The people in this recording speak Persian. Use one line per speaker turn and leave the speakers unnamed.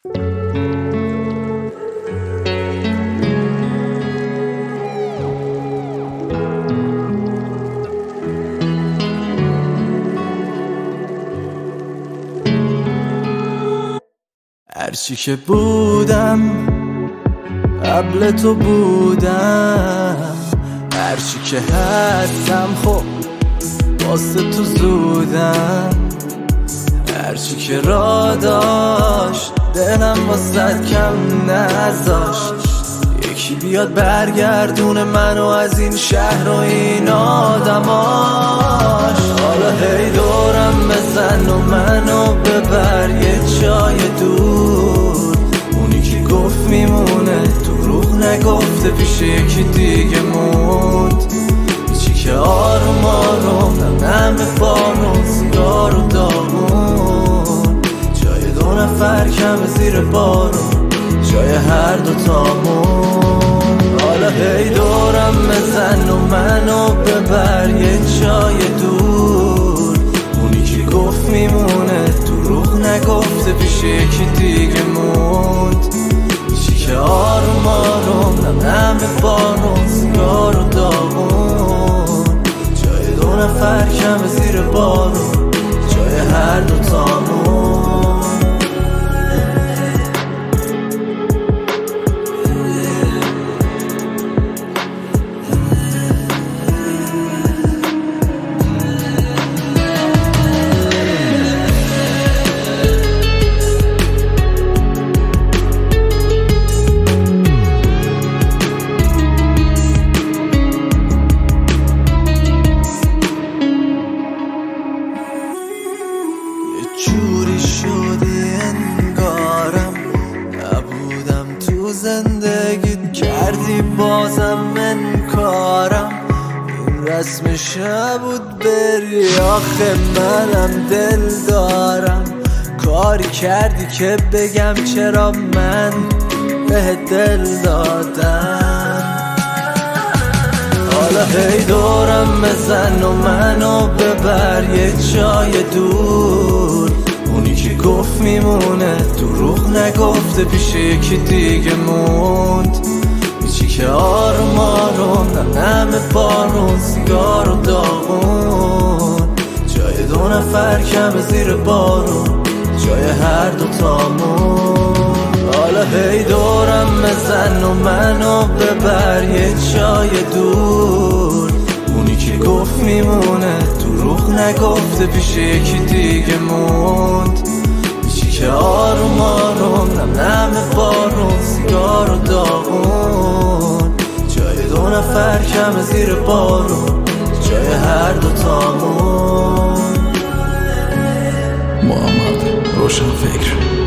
هرچی که بودم قبل تو بودم، هرچی که هستم خب واسه تو زودم، هرچی که را داشت دلم واسه کم نذاشت، یکی بیاد برگردونه منو از این شهر و این آدماش. حالا هی دورم بزن و منو ببر یه جای دور، اونی که گفت میمونه دروغ نگفته پیش یکی دیگه موند، چی که آروم آروم نم بارون سیگار و داغون، جای دو نفر کم زیر بارون جای هر دوتامون. حالا هی دورم بزن و منو ببر یه جای دور، اونی که گفت میمونه دروغ نگفته پیش یکی دیگه موند، چی که آروم آروم نم بارون سیگار و داغون، جای دو نفر کم زیر بارون جای هر دوتامون. جوری شدی انگارم نبودم تو زندگیت، کردی بازم انکارم، این رسمش نبود بری آخه منم دل دارم، کاری کردی که بگم چرا من به دل دادم. حالا هی دورم بزن و منو ببر یه جای دور، اونی که گفت میمونه دروغ نگفته پیش یکی دیگه موند، چی که آروم آروم نم بارون سیگار و داغون، جای دو نفر کم زیر بارون جای هر دوتامون. حالا هی دورم بزن و منو ببر یه جای دور، اونی که گفت میمونه دروغ نگفته پیش یکی دیگه موند، چی که آروم آروم نم بارون سیگار و داغون، جای دو نفر کم زیر بارون جای هر دوتامون.
محمد روشن فکر